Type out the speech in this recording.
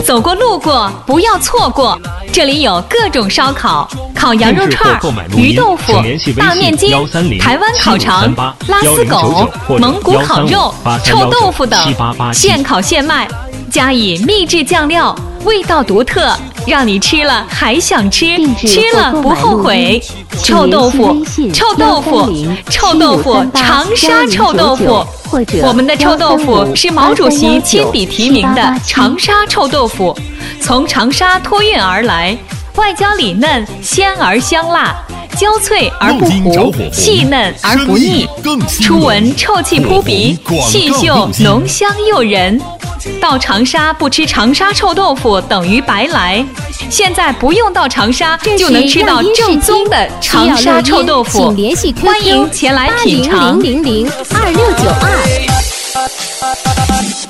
走过路过不要错过，这里有各种烧烤、烤羊肉串、鱼豆腐、大面筋、台湾烤肠、拉丝狗、蒙古烤肉、臭豆腐等，现烤现卖，加以秘制酱料，味道独特，让你吃了还想吃，吃了不后悔。臭豆腐，臭豆腐，臭豆腐，长沙臭豆腐。我们的臭豆腐是毛主席亲笔提名的长沙臭豆腐，从长沙托运而来，外焦里嫩，鲜而香辣，焦脆而不糊，细嫩而不腻，初闻臭气扑鼻，细嗅浓香诱人。到长沙不吃长沙臭豆腐等于白来，现在不用到长沙就能吃到正宗的长沙臭豆腐，欢迎前来品尝。 0002692。